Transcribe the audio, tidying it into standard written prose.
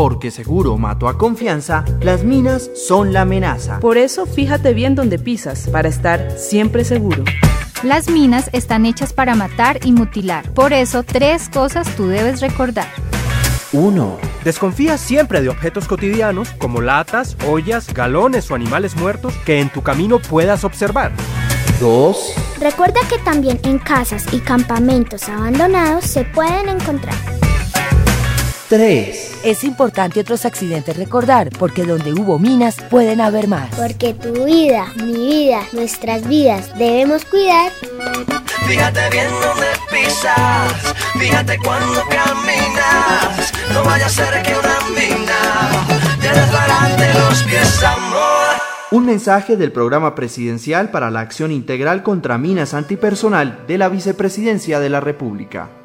Porque seguro mato a confianza, las minas son la amenaza. Por eso fíjate bien dónde pisas, para estar siempre seguro. Las minas están hechas para matar y mutilar. Por eso, 3 cosas tú debes recordar. 1. Desconfía siempre de objetos cotidianos como latas, ollas, galones o animales muertos que en tu camino puedas observar. 2. Recuerda que también en casas y campamentos abandonados se pueden encontrar. 3. Es importante otros accidentes recordar, porque donde hubo minas pueden haber más. Porque tu vida, mi vida, nuestras vidas debemos cuidar. Fíjate bien dónde pisas, fíjate cuando caminas. No vaya a ser que una mina te desbarate los pies, amor. Un mensaje del Programa Presidencial para la Acción Integral contra Minas Antipersonal de la Vicepresidencia de la República.